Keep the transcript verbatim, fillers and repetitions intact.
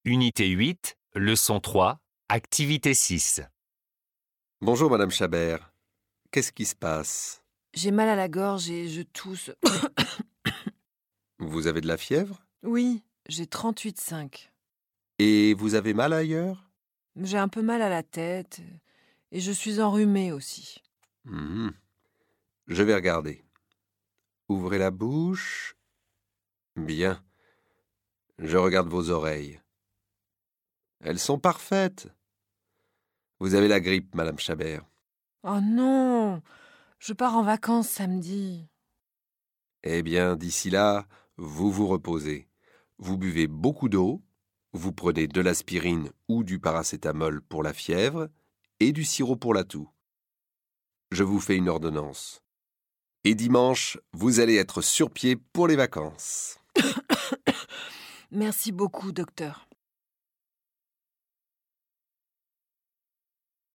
Unité huit, leçon trois, activité six. Bonjour Madame Chabert. Qu'est-ce qui se passe? J'ai mal à la gorge et je tousse. Vous avez de la fièvre? Oui, j'ai trente-huit virgule cinq. Et vous avez mal ailleurs? J'ai un peu mal à la tête et je suis enrhumée aussi. Mhm. Je vais regarder. Ouvrez la bouche. Bien. Je regarde vos oreilles. Elles sont parfaites. Vous avez la grippe, Madame Chabert. Oh non, je pars en vacances samedi. Eh bien, d'ici là, vous vous reposez. Vous buvez beaucoup d'eau, vous prenez de l'aspirine ou du paracétamol pour la fièvre et du sirop pour la toux. Je vous fais une ordonnance. Et dimanche, vous allez être sur pied pour les vacances. Merci beaucoup, docteur.